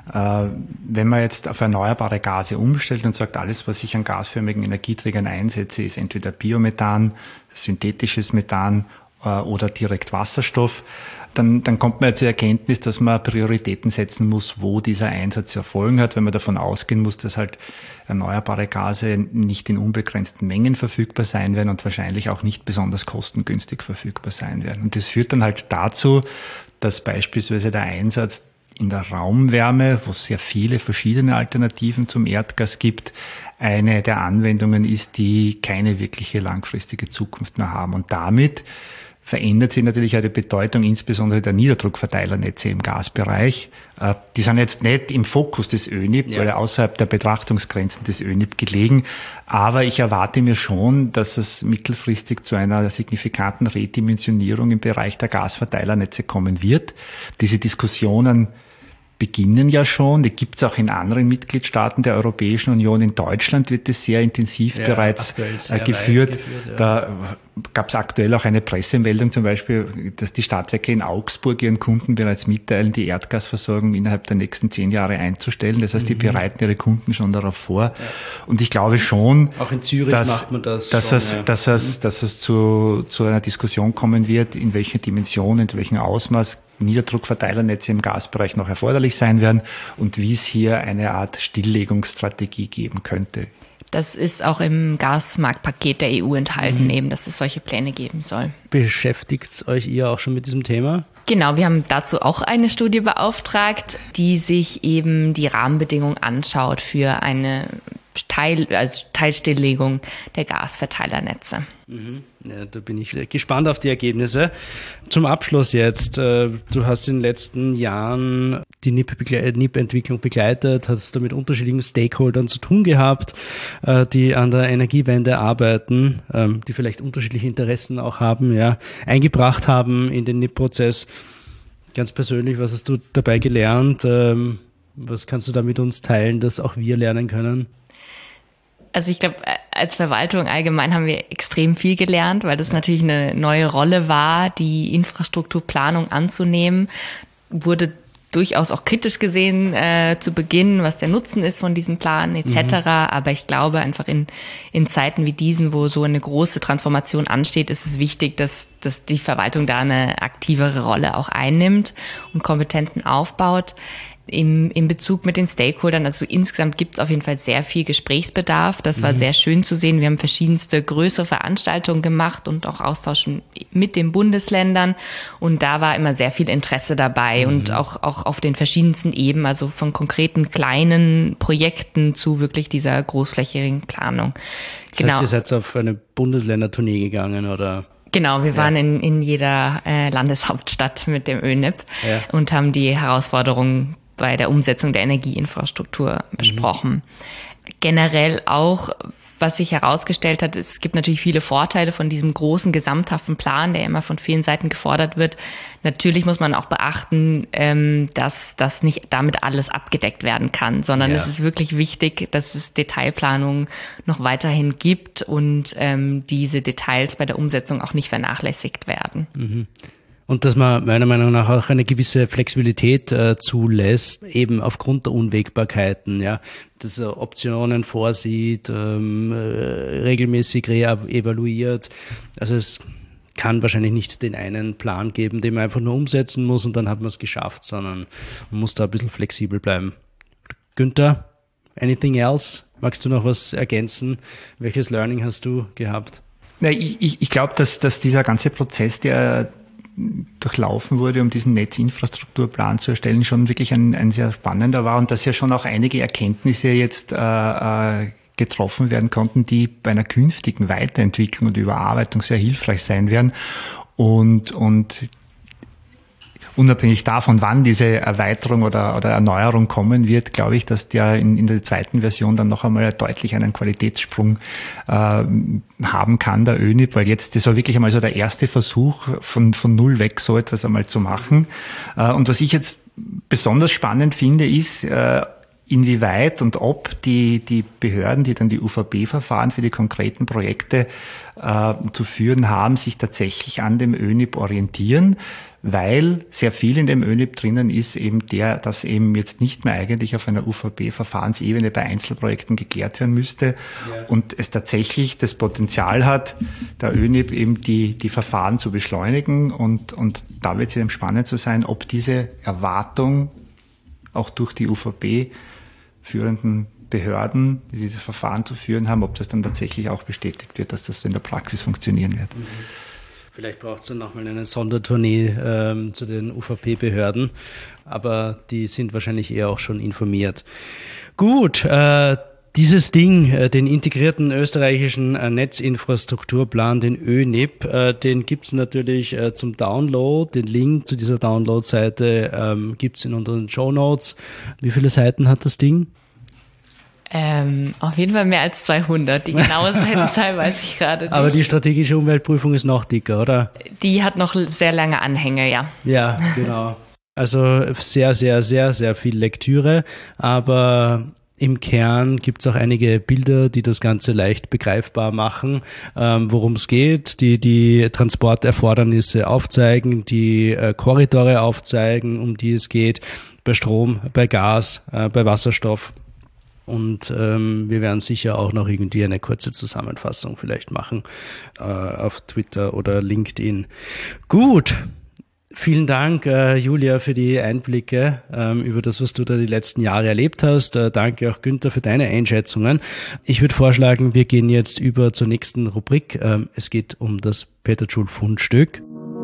wenn man jetzt auf erneuerbare Gase umstellt und sagt, alles, was ich an gasförmigen Energieträgern einsetze, ist entweder Biomethan, synthetisches Methan oder direkt Wasserstoff, dann kommt man ja zur Erkenntnis, dass man Prioritäten setzen muss, wo dieser Einsatz Erfolgen hat, wenn man davon ausgehen muss, dass halt erneuerbare Gase nicht in unbegrenzten Mengen verfügbar sein werden und wahrscheinlich auch nicht besonders kostengünstig verfügbar sein werden. Und das führt dann halt dazu, dass beispielsweise der Einsatz in der Raumwärme, wo es sehr viele verschiedene Alternativen zum Erdgas gibt, eine der Anwendungen ist, die keine wirkliche langfristige Zukunft mehr haben. Und damit verändert sich natürlich auch die Bedeutung insbesondere der Niederdruckverteilernetze im Gasbereich. Die sind jetzt nicht im Fokus des ÖNIP, weil außerhalb der Betrachtungsgrenzen des ÖNIP gelegen. Aber ich erwarte mir schon, dass es mittelfristig zu einer signifikanten Redimensionierung im Bereich der Gasverteilernetze kommen wird. Diese Diskussionen beginnen ja schon, die gibt es auch in anderen Mitgliedstaaten der Europäischen Union. In Deutschland wird es sehr intensiv bereits geführt. Da gab es aktuell auch eine Pressemeldung zum Beispiel, dass die Stadtwerke in Augsburg ihren Kunden bereits mitteilen, die Erdgasversorgung innerhalb der nächsten 10 Jahre einzustellen. Das heißt, die bereiten ihre Kunden schon darauf vor. Ja. Und ich glaube schon, auch in Zürich macht man das dass es zu einer Diskussion kommen wird, in welcher Dimension, in welchem Ausmaß Niederdruckverteilernetze im Gasbereich noch erforderlich sein werden und wie es hier eine Art Stilllegungsstrategie geben könnte. Das ist auch im Gasmarktpaket der EU enthalten, eben, dass es solche Pläne geben soll. Beschäftigt euch ihr auch schon mit diesem Thema? Genau, wir haben dazu auch eine Studie beauftragt, die sich eben die Rahmenbedingungen anschaut für eine Teilstilllegung der Gasverteilernetze. Ja, da bin ich gespannt auf die Ergebnisse. Zum Abschluss jetzt. Du hast in den letzten Jahren die NIP-Entwicklung begleitet, hast da mit unterschiedlichen Stakeholdern zu tun gehabt, die an der Energiewende arbeiten, die vielleicht unterschiedliche Interessen auch haben, eingebracht haben in den NIP-Prozess. Ganz persönlich, was hast du dabei gelernt? Was kannst du da mit uns teilen, dass auch wir lernen können? Also ich glaube, als Verwaltung allgemein haben wir extrem viel gelernt, weil das natürlich eine neue Rolle war, die Infrastrukturplanung anzunehmen. Wurde durchaus auch kritisch gesehen zu Beginn, was der Nutzen ist von diesem Plan etc. Aber ich glaube einfach in Zeiten wie diesen, wo so eine große Transformation ansteht, ist es wichtig, dass die Verwaltung da eine aktivere Rolle auch einnimmt und Kompetenzen aufbaut. Im Bezug mit den Stakeholdern, also insgesamt gibt es auf jeden Fall sehr viel Gesprächsbedarf. Das war sehr schön zu sehen. Wir haben verschiedenste größere Veranstaltungen gemacht und auch Austauschen mit den Bundesländern. Und da war immer sehr viel Interesse dabei und auch auf den verschiedensten Ebenen, also von konkreten kleinen Projekten zu wirklich dieser großflächigen Planung. Das heißt, ihr seid auf eine Bundesländertournee gegangen, oder? Genau, wir waren in jeder Landeshauptstadt mit dem ÖNIP und haben die Herausforderungen bei der Umsetzung der Energieinfrastruktur besprochen. Generell auch, was sich herausgestellt hat, es gibt natürlich viele Vorteile von diesem großen gesamthaften Plan, der immer von vielen Seiten gefordert wird. Natürlich muss man auch beachten, dass das nicht damit alles abgedeckt werden kann, sondern es ist wirklich wichtig, dass es Detailplanungen noch weiterhin gibt und diese Details bei der Umsetzung auch nicht vernachlässigt werden. Mhm. Und dass man meiner Meinung nach auch eine gewisse Flexibilität zulässt, eben aufgrund der Unwägbarkeiten, ja, dass er Optionen vorsieht, regelmäßig evaluiert. Also es kann wahrscheinlich nicht den einen Plan geben, den man einfach nur umsetzen muss und dann hat man es geschafft, sondern man muss da ein bisschen flexibel bleiben. Günther, anything else? Magst du noch was ergänzen? Welches Learning hast du gehabt? Na, ich glaube, dass dieser ganze Prozess, der durchlaufen wurde, um diesen Netzinfrastrukturplan zu erstellen, schon wirklich ein sehr spannender war und dass ja schon auch einige Erkenntnisse jetzt getroffen werden konnten, die bei einer künftigen Weiterentwicklung und Überarbeitung sehr hilfreich sein werden. Und unabhängig davon, wann diese Erweiterung oder Erneuerung kommen wird, glaube ich, dass der in der zweiten Version dann noch einmal deutlich einen Qualitätssprung haben kann, der ÖNIP, weil jetzt, das war wirklich einmal so der erste Versuch, von null weg so etwas einmal zu machen. Und was ich jetzt besonders spannend finde, ist, inwieweit und ob die Behörden, die dann die UVP-Verfahren für die konkreten Projekte zu führen haben, sich tatsächlich an dem ÖNIP orientieren, weil sehr viel in dem ÖNIP drinnen ist eben dass eben jetzt nicht mehr eigentlich auf einer UVP-Verfahrensebene bei Einzelprojekten geklärt werden müsste und es tatsächlich das Potenzial hat, der ÖNIP eben die Verfahren zu beschleunigen und da wird es eben spannend zu sein, ob diese Erwartung auch durch die UVP führenden Behörden, die diese Verfahren zu führen haben, ob das dann tatsächlich auch bestätigt wird, dass das in der Praxis funktionieren wird. Vielleicht braucht es dann nochmal eine Sondertournee zu den UVP-Behörden, aber die sind wahrscheinlich eher auch schon informiert. Gut, dieses Ding, den integrierten österreichischen Netzinfrastrukturplan, den ÖNIP, den gibt's natürlich zum Download. Den Link zu dieser Download-Seite gibt's in unseren Shownotes. Wie viele Seiten hat das Ding? Auf jeden Fall mehr als 200. Die genaue Seitenzahl weiß ich gerade nicht. Aber die strategische Umweltprüfung ist noch dicker, oder? Die hat noch sehr lange Anhänge, ja. Ja, genau. Also sehr, sehr, sehr, sehr viel Lektüre, aber im Kern gibt's auch einige Bilder, die das Ganze leicht begreifbar machen, worum es geht, die Transporterfordernisse aufzeigen, die Korridore aufzeigen, um die es geht, bei Strom, bei Gas, bei Wasserstoff. Und wir werden sicher auch noch irgendwie eine kurze Zusammenfassung vielleicht machen auf Twitter oder LinkedIn. Gut, vielen Dank, Julia, für die Einblicke über das, was du da die letzten Jahre erlebt hast. Danke auch, Günther, für deine Einschätzungen. Ich würde vorschlagen, wir gehen jetzt über zur nächsten Rubrik. Es geht um das Peterjoule-Fundstück.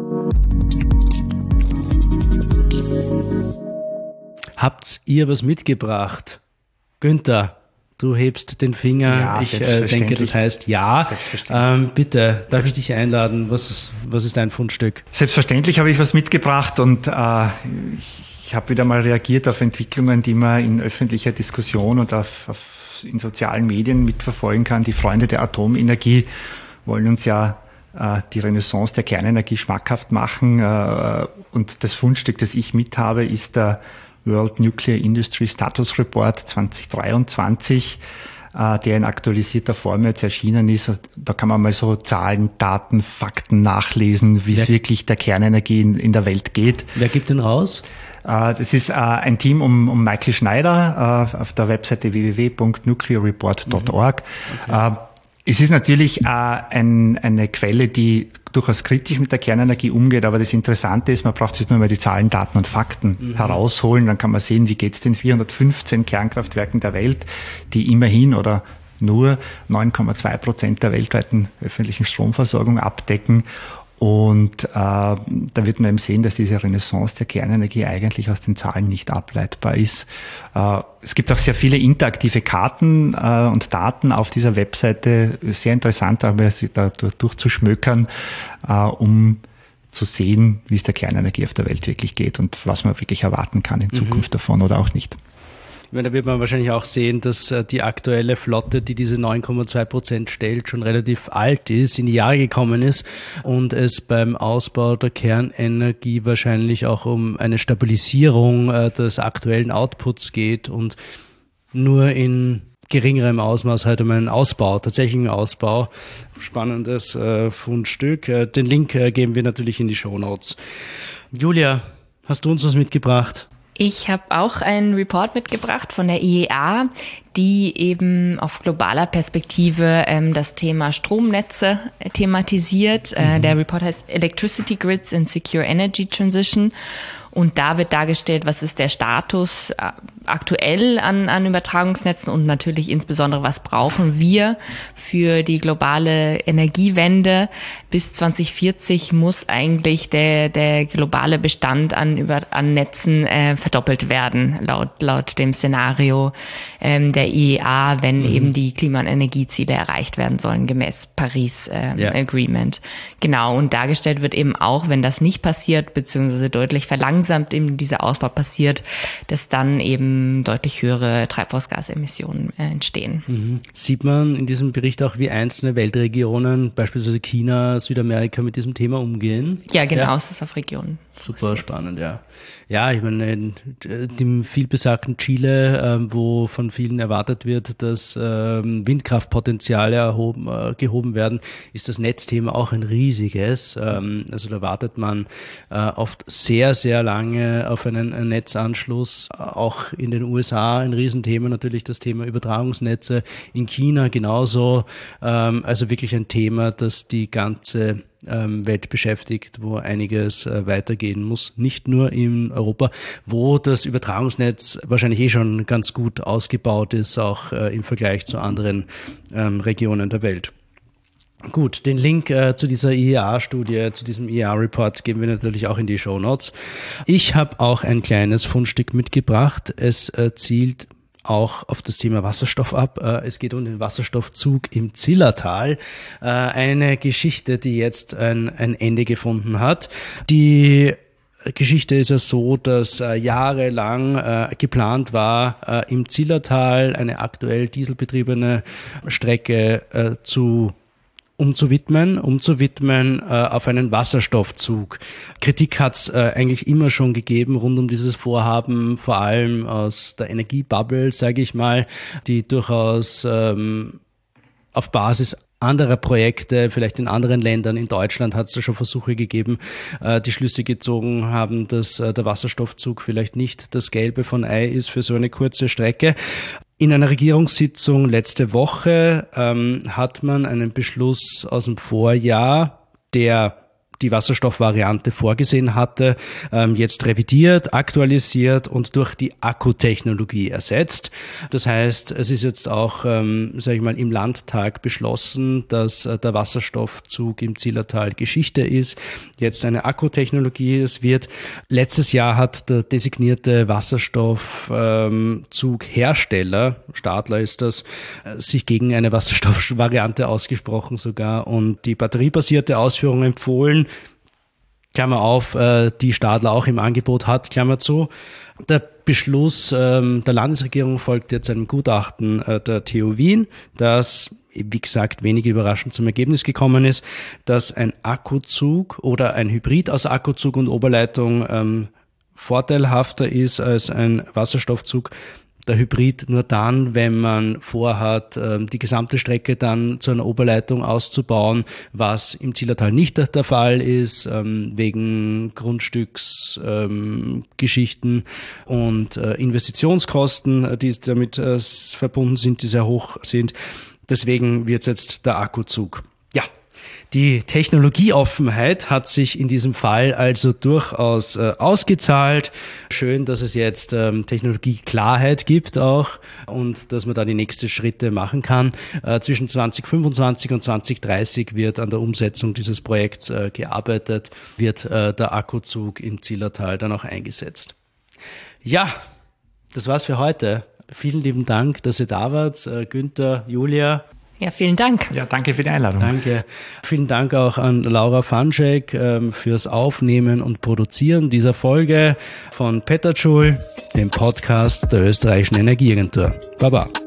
Habt ihr was mitgebracht? Günther, du hebst den Finger. Ja, ich denke, das heißt ja. Bitte, darf ich dich einladen? Was ist dein Fundstück? Selbstverständlich habe ich was mitgebracht und ich habe wieder mal reagiert auf Entwicklungen, die man in öffentlicher Diskussion und in sozialen Medien mitverfolgen kann. Die Freunde der Atomenergie wollen uns ja die Renaissance der Kernenergie schmackhaft machen. Und das Fundstück, das ich mit habe, ist der World Nuclear Industry Status Report 2023, der in aktualisierter Form jetzt erschienen ist. Da kann man mal so Zahlen, Daten, Fakten nachlesen, wie es wirklich der Kernenergie in der Welt geht. Wer gibt den raus? Das ist ein Team um Michael Schneider auf der Webseite www.nuclearreport.org. Okay. Es ist natürlich eine Quelle, die durchaus kritisch mit der Kernenergie umgeht, aber das Interessante ist, man braucht sich nur mal die Zahlen, Daten und Fakten herausholen, dann kann man sehen, wie geht es den 415 Kernkraftwerken der Welt, die immerhin oder nur 9,2% der weltweiten öffentlichen Stromversorgung abdecken. Und da wird man eben sehen, dass diese Renaissance der Kernenergie eigentlich aus den Zahlen nicht ableitbar ist. Es gibt auch sehr viele interaktive Karten und Daten auf dieser Webseite. Sehr interessant, aber sich da durchzuschmökern, um zu sehen, wie es der Kernenergie auf der Welt wirklich geht und was man wirklich erwarten kann in Zukunft davon oder auch nicht. Da wird man wahrscheinlich auch sehen, dass die aktuelle Flotte, die diese 9,2% stellt, schon relativ alt ist, in die Jahre gekommen ist und es beim Ausbau der Kernenergie wahrscheinlich auch um eine Stabilisierung des aktuellen Outputs geht und nur in geringerem Ausmaß halt um einen Ausbau, tatsächlichen Ausbau. Spannendes Fundstück. Den Link geben wir natürlich in die Shownotes. Julia, hast du uns was mitgebracht? Ich habe auch einen Report mitgebracht von der IEA, die eben auf globaler Perspektive das Thema Stromnetze thematisiert. Der Report heißt Electricity Grids and Secure Energy Transition. Und da wird dargestellt, was ist der Status aktuell an Übertragungsnetzen und natürlich insbesondere, was brauchen wir für die globale Energiewende. Bis 2040 muss eigentlich der globale Bestand an Netzen verdoppelt werden, laut dem Szenario der IEA, wenn eben die Klima- und Energieziele erreicht werden sollen, gemäß Paris Agreement. Genau, und dargestellt wird eben auch, wenn das nicht passiert, beziehungsweise deutlich verlangsamt eben dieser Ausbau passiert, dass dann eben deutlich höhere Treibhausgasemissionen entstehen. Sieht man in diesem Bericht auch, wie einzelne Weltregionen, beispielsweise China, Südamerika, mit diesem Thema umgehen? Ja, genau, es ist auf Regionen. Super spannend, ja. Ja, ich meine, dem vielbesagten Chile, wo von vielen erwartet wird, dass Windkraftpotenziale gehoben werden, ist das Netzthema auch ein riesiges. Also da wartet man oft sehr, sehr lange auf einen Netzanschluss. Auch in den USA ein Riesenthema natürlich das Thema Übertragungsnetze. In China genauso. Also wirklich ein Thema, das die ganze Welt beschäftigt, wo einiges weitergehen muss. Nicht nur in Europa, wo das Übertragungsnetz wahrscheinlich schon ganz gut ausgebaut ist, auch im Vergleich zu anderen Regionen der Welt. Gut, den Link zu dieser IEA-Studie, zu diesem IEA-Report geben wir natürlich auch in die Shownotes. Ich habe auch ein kleines Fundstück mitgebracht. Es zielt auch auf das Thema Wasserstoff ab. Es geht um den Wasserstoffzug im Zillertal. Eine Geschichte, die jetzt ein Ende gefunden hat. Die Geschichte ist ja so, dass jahrelang geplant war, im Zillertal eine aktuell dieselbetriebene Strecke umzuwidmen auf einen Wasserstoffzug. Kritik hat es eigentlich immer schon gegeben rund um dieses Vorhaben, vor allem aus der Energiebubble, sage ich mal, die durchaus auf Basis anderer Projekte, vielleicht in anderen Ländern, in Deutschland hat es da schon Versuche gegeben, die Schlüsse gezogen haben, dass der Wasserstoffzug vielleicht nicht das Gelbe von Ei ist für so eine kurze Strecke. In einer Regierungssitzung letzte Woche hat man einen Beschluss aus dem Vorjahr, der die Wasserstoffvariante vorgesehen hatte, jetzt revidiert, aktualisiert und durch die Akkutechnologie ersetzt. Das heißt, es ist jetzt auch, sage ich mal, im Landtag beschlossen, dass der Wasserstoffzug im Zillertal Geschichte ist. Jetzt eine Akkutechnologie es wird. Letztes Jahr hat der designierte Wasserstoffzughersteller, Stadler ist das, sich gegen eine Wasserstoffvariante ausgesprochen sogar und die batteriebasierte Ausführung empfohlen. Klammer auf, die Stadler auch im Angebot hat, Klammer zu. Der Beschluss der Landesregierung folgt jetzt einem Gutachten der TU Wien, das, wie gesagt, wenig überraschend zum Ergebnis gekommen ist, dass ein Akkuzug oder ein Hybrid aus Akkuzug und Oberleitung vorteilhafter ist als ein Wasserstoffzug. Der Hybrid nur dann, wenn man vorhat, die gesamte Strecke dann zu einer Oberleitung auszubauen, was im Zillertal nicht der Fall ist, wegen Grundstücksgeschichten und Investitionskosten, die damit verbunden sind, die sehr hoch sind. Deswegen wird es jetzt der Akkuzug. Ja, Die Technologieoffenheit hat sich in diesem Fall also durchaus ausgezahlt. Schön, dass es jetzt Technologieklarheit gibt auch und dass man da die nächsten Schritte machen kann. Zwischen 2025 und 2030 wird an der Umsetzung dieses Projekts gearbeitet, wird der Akkuzug im Zillertal dann auch eingesetzt. Ja, das war's für heute. Vielen lieben Dank, dass ihr da wart. Günther, Julia. Ja, vielen Dank. Ja, danke für die Einladung. Danke. Vielen Dank auch an Laura Fanschek fürs Aufnehmen und Produzieren dieser Folge von Petajoule, dem Podcast der Österreichischen Energieagentur. Baba.